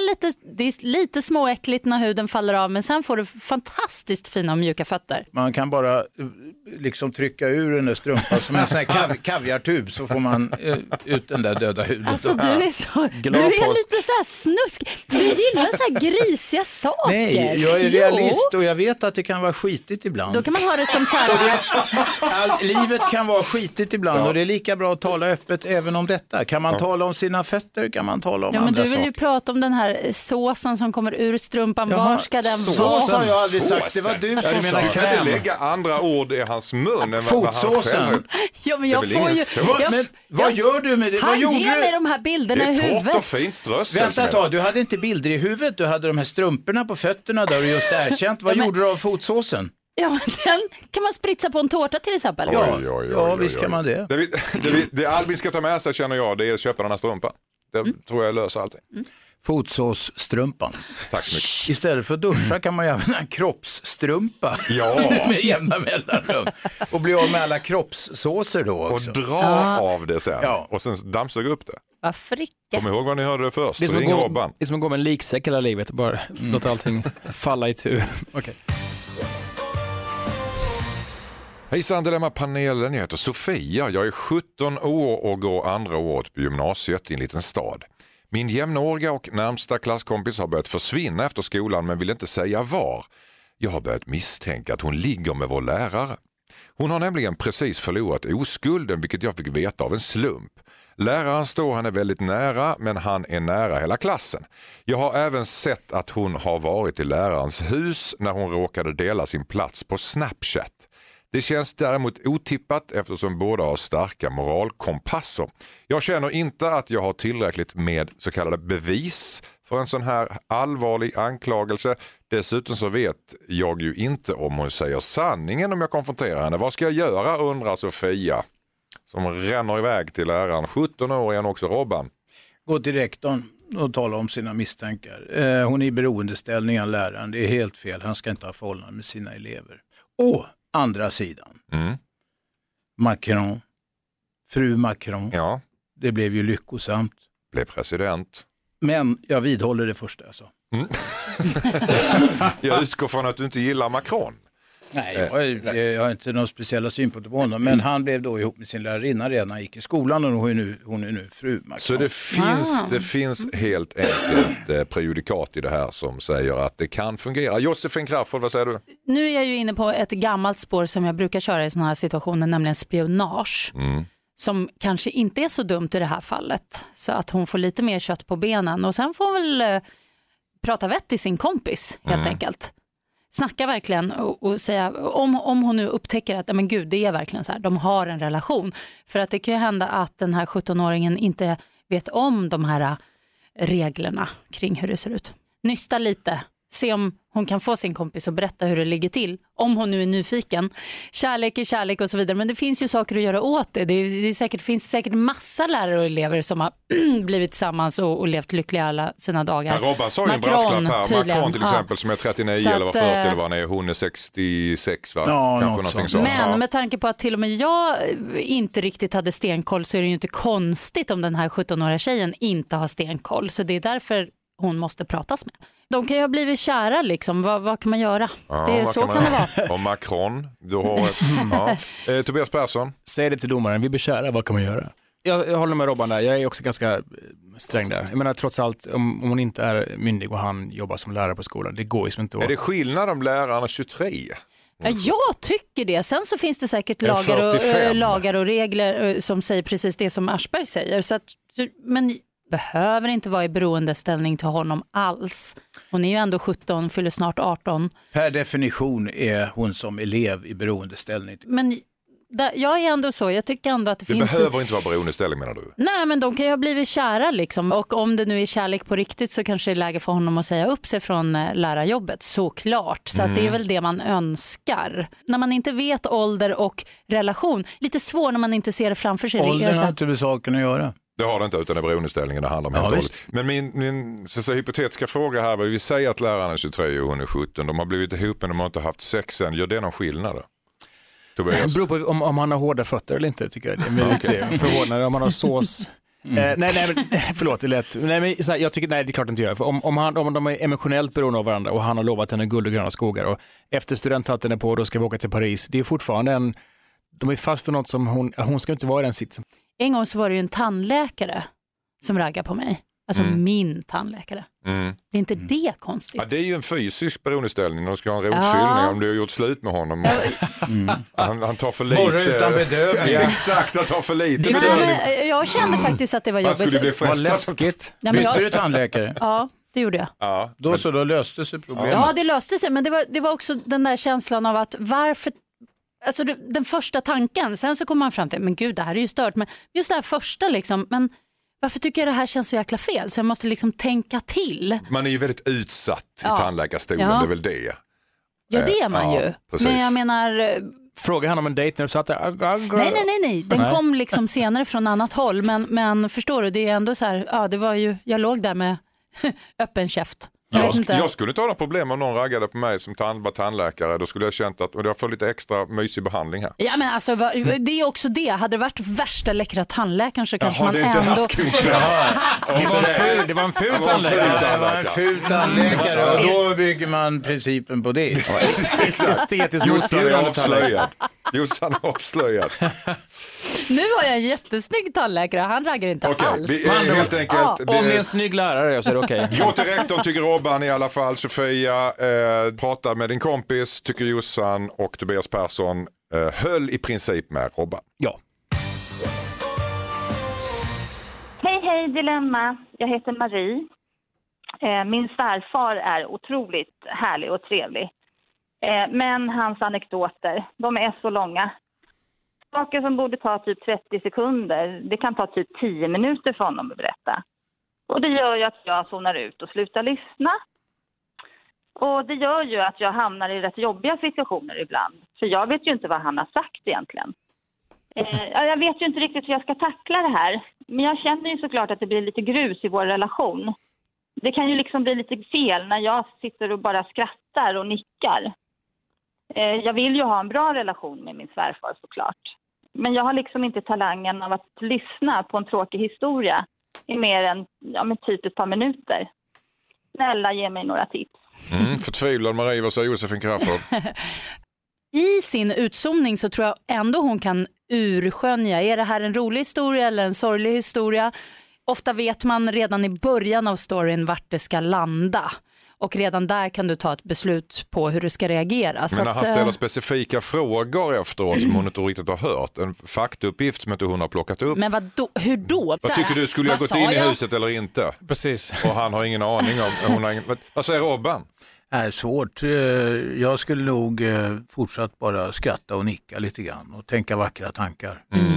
är lite småäckligt när huden faller av, men sen får du fantastiskt fina och mjuka fötter. Man kan bara liksom trycka ur den där strumpan som en sån här kaviartub, så får man ut den där döda huden. Alltså du är lite så här snusk. Du gillar så här grisiga saker. Nej, jag är realist och jag vet att det kan vara skitigt ibland. Då kan man ha det som så här... Livet kan vara skitigt ibland och det är lika bra att tala öppet även om detta. Kan man tala om sina fötter, kan man tala om andra saker. Men du vill ju prata om den här såsen som kommer ur strumpan. Var ska den vara? Sås har jag aldrig sagt. Det var du som sa. Du kan inte lägga andra ord i hans mun. Fotsåsen. Ja, men jag får ju... Vad gör du med det? Han ger mig de här bilderna i huvudet. Det är torrt och fint strössel. Vänta ett tag, du hade inte bilder i huvudet. Du hade de här strumporna på fötterna där du just erkänt. Vad gjorde du av fotsåsen? Ja, den kan man spritsa på en tårta till exempel. Ja, visst kan man det. Det Albin ska ta med sig, känner jag, det är att köpa den här strumpan. Det tror jag löser allting. Fotsåsstrumpan. Tack så mycket. Istället för att duscha kan man ju använda en kroppsstrumpa. Ja. Med jämna mellanrum. Och bli av med alla kroppssåser då också. Och dra av det sen. Ja. Och sen dammsuga upp det. Vad fricka. Kom ihåg vad ni hörde det först. Det är som att gå med en liksäck hela livet. Bara låta allting falla i tur. Okej. Hejsan Dilemma-panelen, jag heter Sofia. Jag är 17 år och går andra året på gymnasiet i en liten stad. Min jämnåriga och närmsta klasskompis har börjat försvinna efter skolan men vill inte säga var. Jag har börjat misstänka att hon ligger med vår lärare. Hon har nämligen precis förlorat oskulden, vilket jag fick veta av en slump. Läraren står henne väldigt nära, men han är nära hela klassen. Jag har även sett att hon har varit i lärarens hus när hon råkade dela sin plats på Snapchat. Det känns däremot otippat eftersom båda har starka moralkompasser. Jag känner inte att jag har tillräckligt med så kallade bevis för en sån här allvarlig anklagelse. Dessutom så vet jag ju inte om hon säger sanningen om jag konfronterar henne. Vad ska jag göra, undrar Sofia, som ränner iväg till läraren. 17 år är hon också, Robban. Gå till rektorn och tala om sina misstankar. Hon är i beroendeställning av läraren. Det är helt fel. Han ska inte ha förhållanden med sina elever. Och andra sidan. Macron. Fru Macron. Ja. Det blev ju lyckosamt. Blev president. Men jag vidhåller det första jag sa. Jag utgår från att du inte gillar Macron. Nej, jag har inte några speciella synpunkter på honom. Men han blev då ihop med sin lärarinna redan när han gick i skolan och hon är nu fru Macron. Så det finns helt enkelt prejudikat i det här som säger att det kan fungera. Josefin Crafoord, vad säger du? Nu är jag ju inne på ett gammalt spår som jag brukar köra i sådana här situationer, nämligen spionage. Som kanske inte är så dumt i det här fallet. Så att hon får lite mer kött på benen och sen får hon väl prata vett i sin kompis helt enkelt. Snacka verkligen och säga om hon nu upptäcker att men gud, det är verkligen så här, de har en relation. För att det kan ju hända att den här 17-åringen inte vet om de här reglerna kring hur det ser ut. Nysta lite, se om hon kan få sin kompis att berätta hur det ligger till. Om hon nu är nyfiken. Kärlek är kärlek och så vidare. Men det finns ju saker att göra åt det. Det finns säkert massa lärare och elever som har blivit tillsammans och levt lyckliga alla sina dagar. Ja, Robban sa ju en brasklapp här. Macron till exempel som är 39 så eller var 40 eller vad han är. Hon är 66 va? Ja, kanske någonting sånt. Men med tanke på att till och med jag inte riktigt hade stenkoll så är det ju inte konstigt om den här 17-åriga tjejen inte har stenkoll. Så det är därför hon måste pratas med. De kan ju ha blivit kära liksom. Vad kan man göra? Ja, så kan det vara. Och Macron, du har Tobias Persson. Säg det till domaren, vi blir kära, vad kan man göra? Jag håller med Robban där, jag är också ganska sträng där. Jag menar trots allt, om hon inte är myndig och han jobbar som lärare på skolan, det går ju inte att... Är det skillnad om lärarna 23? Ja, jag tycker det. Sen så finns det säkert 45. lagar och regler som säger precis det som Aschberg säger. Men behöver inte vara i beroendeställning till honom alls. Hon är ju ändå 17, fyller snart 18. Per definition är hon som elev i beroendeställning. Men jag är ändå så, jag tycker ändå att det finns... Det behöver inte vara beroendeställning menar du? Nej, men de kan ju ha blivit kära liksom. Och om det nu är kärlek på riktigt så kanske det är läge för honom att säga upp sig från lärarjobbet, såklart. Så att det är väl det man önskar. När man inte vet ålder och relation, lite svår när man inte ser det framför sig. Åldern har inte med saken att göra. Det har det inte, utan det är beroendeställningen det handlar om helt och hållet. Men min så hypotetiska fråga här var, vi säger att läraren är 23 och hon är 17, de har blivit ihop men de har inte haft sex än, gör det någon skillnad då? Det beror på om han har hårda fötter eller inte, tycker jag. Det är mycket förvånande om han har sås. Förlåt, det är lätt. Jag tycker, nej, det är klart inte gör. För om de är emotionellt beroende av varandra och han har lovat henne guld och gröna skogar och efter studenthatten är på då ska vi åka till Paris. Det är fortfarande de är fast för något som hon ska inte vara i den sitsen. En gång så var det ju en tandläkare som raggade på mig. Alltså min tandläkare. Det är inte det konstigt. Ja, det är ju en fysisk beroendeställning. De ska ha en rotfyllning om du har gjort slut med honom. Han tar för lite. Morra utan bedövning. Ja, exakt, han tar för lite. Jag kände faktiskt att det var jobbigt. Han skulle bli Vad läskigt. Bytte du tandläkare? Ja, det gjorde jag. Ja. Då löste sig problemet. Ja, det löste sig. Men det var också den där känslan av att varför... Alltså den första tanken, sen så kommer man fram till, men gud, det här är ju stört. Men just det här första liksom, men varför tycker jag det här känns så jäkla fel? Så jag måste liksom tänka till. Man är ju väldigt utsatt i tandläkarstolen, det är väl det. Ja, det är man ju. Precis. Men jag menar... Fråga han om en dejt när du satt där? Nej. Den kom liksom senare från annat håll. Men förstår du, det är ändå så här, det var ju, jag låg där med öppen käft. Jag skulle inte ha några problem om någon raggade på mig som var tandläkare. Då skulle jag känt att jag får lite extra mysig behandling här. Ja, men alltså, det är också det. Hade det varit värsta läckra tandläkaren så kanske Jaha, man det är inte ändå... Det var en ful tandläkare. Det var en ful tandläkare och då bygger man principen på det. Estetisk Jossan avslöjad. Nu har jag en jättesnygg tandläkare. Han raggar inte alls. Vi är helt enkelt... Om det är en snygg lärare så är det okej. Gå till rektorn, tycker Robban i alla fall. Sofia, prata med din kompis, tycker Jossan, och Tobias Persson höll i princip med Robban. Ja. Hej Dilemma. Jag heter Marie. Min svärfar är otroligt härlig och trevlig. Men hans anekdoter, de är så långa. Saker som borde ta typ 30 sekunder, det kan ta typ 10 minuter för honom att berätta. Och det gör ju att jag zonar ut och slutar lyssna. Och det gör ju att jag hamnar i rätt jobbiga situationer ibland. För jag vet ju inte vad han har sagt egentligen. Jag vet ju inte riktigt hur jag ska tackla det här. Men jag känner ju såklart att det blir lite grus i vår relation. Det kan ju liksom bli lite fel när jag sitter och bara skrattar och nickar. Jag vill ju ha en bra relation med min svärfar såklart. Men jag har liksom inte talangen av att lyssna på en tråkig historia i mer än typ ett par minuter. Snälla, ge mig några tips. Förtvivlad Marie, vad säger Josefin Crafoord? I sin utzoomning så tror jag ändå hon kan urskönja. Är det här en rolig historia eller en sorglig historia? Ofta vet man redan i början av storyn vart det ska landa. Och redan där kan du ta ett beslut på hur du ska reagera. Men när han ställer specifika frågor efteråt som hon inte riktigt har hört. En faktauppgift som inte hon har plockat upp. Men hur då? Vad tycker du? Skulle jag gått in i huset eller inte? Precis. Och han har ingen aning om... Vad säger Robban? Det är svårt. Jag skulle nog fortsatt bara skratta och nicka lite grann och tänka vackra tankar.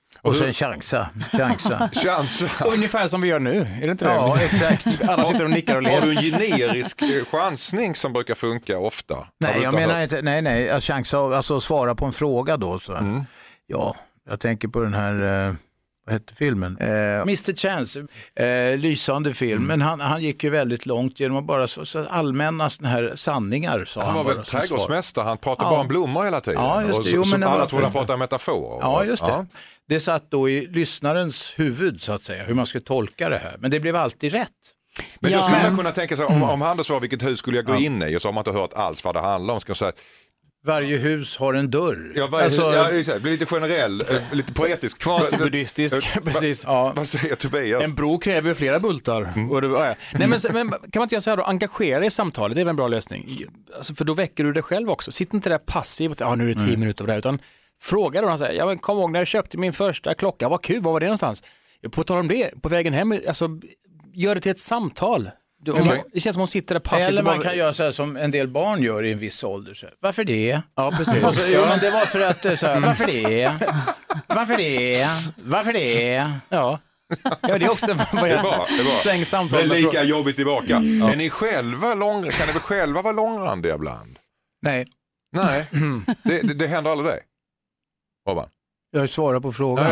Och sen chansa. Ungefär som vi gör nu, är det inte det? Ja, exakt. Alla sitter och nickar och ler. Har du en generisk chansning som brukar funka ofta? Nej, jag menar inte, nej, chansa, alltså svara på en fråga då. Så. Ja, jag tänker på den här, vad hette filmen? Mr. Chance, lysande film, men han gick ju väldigt långt genom att bara så allmänna såna här sanningar. Sa han var väl trädgårdsmästare, han pratade bara om blommor hela tiden. Ja, just det. Som alla trodde han pratade metaforer. Ja, just det. Ja. Det satt då i lyssnarens huvud så att säga, hur man ska tolka det här. Men det blev alltid rätt. Men då skulle man kunna tänka sig, om han då sa vilket hus skulle jag gå in i och så har man inte hört alls vad det handlar om. Ska jag säga, varje hus har en dörr. Ja, det blir lite generell, lite poetisk. Kvasibuddhistisk, precis. Vad säger Tobias? En bro kräver ju flera bultar. Nej, men kan man inte göra så här då? Engagera dig i samtalet, det är väl en bra lösning. Alltså, för då väcker du dig själv också. Sitt inte där passivt, nu är det 10 minuter av det här, utan fråga då. Säger, men kom ihåg när jag köpte min första klocka, vad kul, vad var det någonstans? På tal om det, på vägen hem, alltså, gör det till ett samtal. Det känns som hon sitter där passivt. Eller man kan göra så här som en del barn gör i en viss ålder. Så. Varför det? Ja, precis. Alltså, men det var för att, så här, varför det? Varför det? Varför det? Ja. Ja, det är också stäng samtal. Det är lika jobbigt tillbaka. Är ni själva kan ni väl själva vara långrandiga ibland? Nej. Det händer aldrig dig? Robban? Jag svarar på frågan.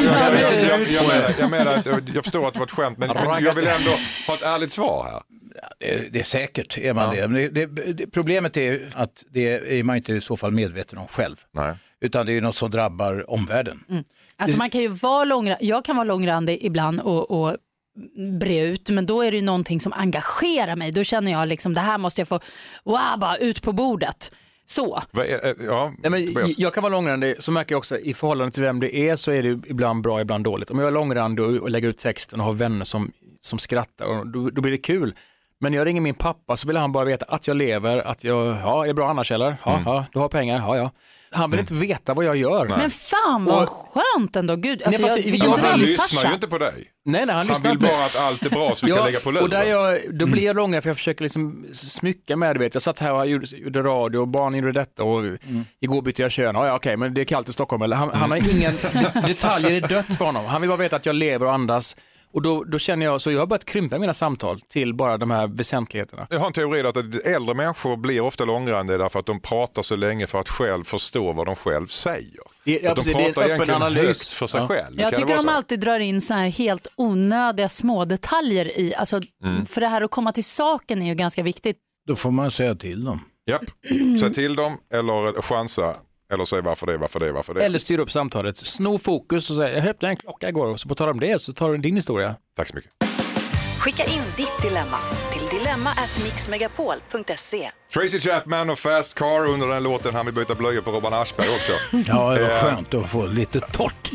Jag förstår att det var ett skämt, men jag vill ändå ha ett ärligt svar här. Det är säkert, är man det. Men problemet är att det är man inte i så fall medveten om själv. Nej. Utan det är något som drabbar omvärlden. Alltså man kan ju vara jag kan vara långrandig ibland och bre ut, men då är det ju någonting som engagerar mig. Då känner jag liksom, det här måste jag få bara ut på bordet. Så. Nej, men jag kan vara långrandig, så märker jag också i förhållande till vem det är, så är det ibland bra, ibland dåligt. Om jag är långrandig och lägger ut texten och har vänner som skrattar, och då blir det kul. Men jag ringer min pappa, så vill han bara veta att jag lever, att jag, är det bra annars eller? Ja, du har pengar, ja. Han vill inte veta vad jag gör. Men fan vad skönt ändå. Gud, alltså han lyssnar ju inte på dig. Nej, han vill inte. Bara att allt är bra så vi kan lägga på luren. Och då blir jag långare, för jag försöker liksom smycka med det. Vet. Jag satt här och gjorde radio och barn gjorde detta och igår bytte jag kön. Okej, men det är kallt i Stockholm. Eller han har ingen detaljer, är dött för honom. Han vill bara veta att jag lever och andas. Och då känner jag, så jag har börjat krympa mina samtal till bara de här väsentligheterna. Jag har en teori att äldre människor blir ofta långrandiga därför att de pratar så länge för att själv förstå vad de själv säger. Det är en öppen analys för sig själv. Jag tycker de alltid drar in så här helt onödiga små detaljer i. Alltså, för det här att komma till saken är ju ganska viktigt. Då får man säga till dem. Japp, säg till dem eller chansa. Eller säg varför det. Eller styr upp samtalet. Sno fokus och säg, jag köpte en klocka igår, och så på tal om det så tar du din historia. Tack så mycket. Skicka in ditt dilemma till dilemma@mixmegapol.se. Tracy Chapman och Fast Car under den låten. Han vill byta blöjor på Robban Aschberg också. Ja, det var skönt att få lite torrt.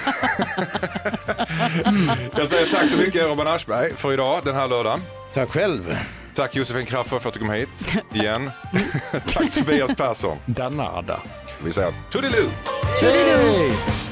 Jag säger tack så mycket Robban Aschberg för idag, den här lördagen. Tack själv. Tack Josefin Kraffer för att du kom hit igen. Tack Tobias Persson. Danada. Vi säger toodiloo. Toodiloo.